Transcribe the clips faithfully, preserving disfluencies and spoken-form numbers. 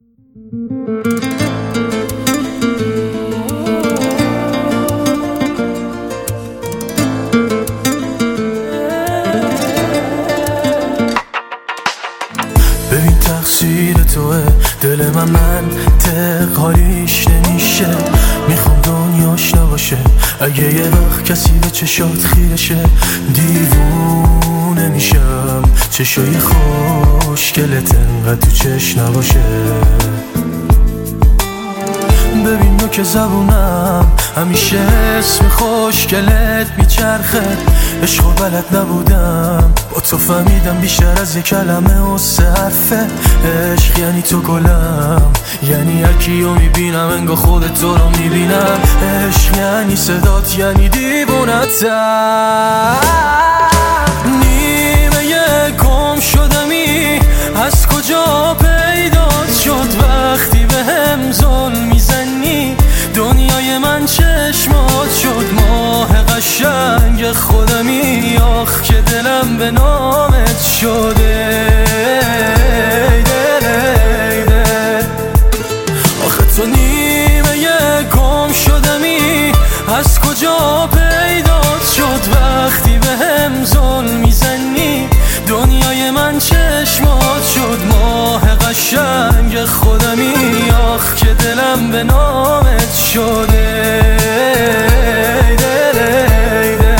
ببین تقصیر توه، دل من منطق حالیش نمیشه. میخوام دنیاش نباشه اگه یه وقت کسی به چشات خیرشه. دیوونه میشم چشای خوشگلت انقدر تو چش نباشه. ببین نو که زبونم همیشه اسم خوشگلت میچرخه. عشق و بلد نبودم با تو فهمیدم بیشتر از یک کلمه و سه حرفه. عشق یعنی تو گلم، یعنی هرکیو میبینم انگار خودت تو رو میبینم. عشق یعنی صدات، یعنی دیوونتم. نیمه گم شدمی از کجا پیدات شد وقتی به هم ظلم میزنی. دنیای من چشمات شد ماه قشنگ خودمی. آخ که دلم به نامت شده. ای دل ای دل آخه تو نیمه گم شدمی از کجا پیدات شد وقتی به هم ظلم میزنی. دنیای من چشمات شد ماه قشنگ خودمی. آخ که دلم به نامت شده. ای دل ای دل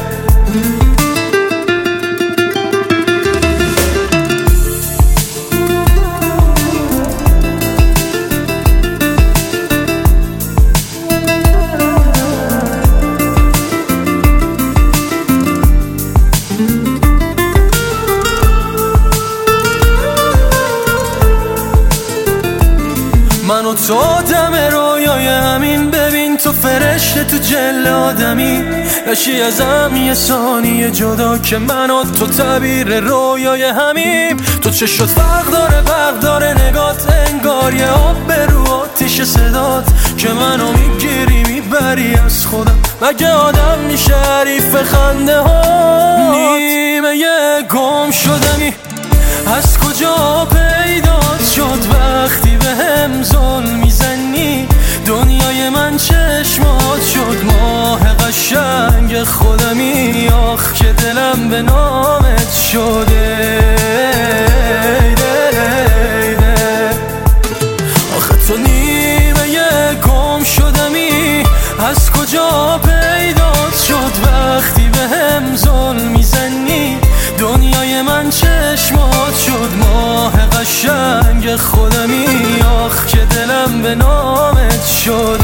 من و تو آدم رویای همین. ببین تو فرشته تو جل آدمی. نشی ازم یه ثانیه جدا که من و تو تعبیر رویای همیم. تو چشات فرق داره فرق داره نگات، انگار یه آب به رو آتیش صدات که منو میگیری میبری از خودم. مگه آدم میشه حریف خنده ها؟ نیمه گم شدمی از کجا پیدات شد وقتی به هم ظلم میزنی. دنیای من چشمات شد ماه قشنگ خودمی. آخ که دلم به نامت شده. ای دل ای دل آخه تو نیمه گم شدمی از کجا پیدات شد وقتی به هم ظلم میزنی. دنیای من چشمات شد ماه قشنگ خودمی. آخ که دلم به نامت شد.